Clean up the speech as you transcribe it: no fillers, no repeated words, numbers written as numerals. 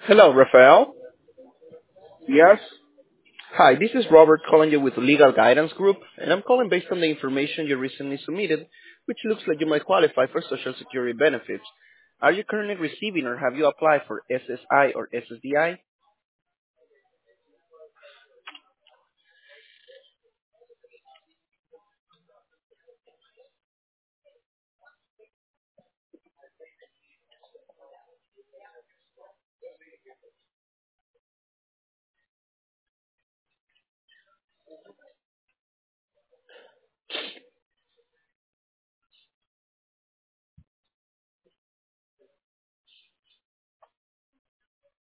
Hello, Rafael. Yes. Hi, this is Robert calling you with Legal Guidance Group, and I'm calling based on the information you recently submitted, which looks like you might qualify for Social Security benefits. Are you currently receiving or have you applied for SSI or SSDI?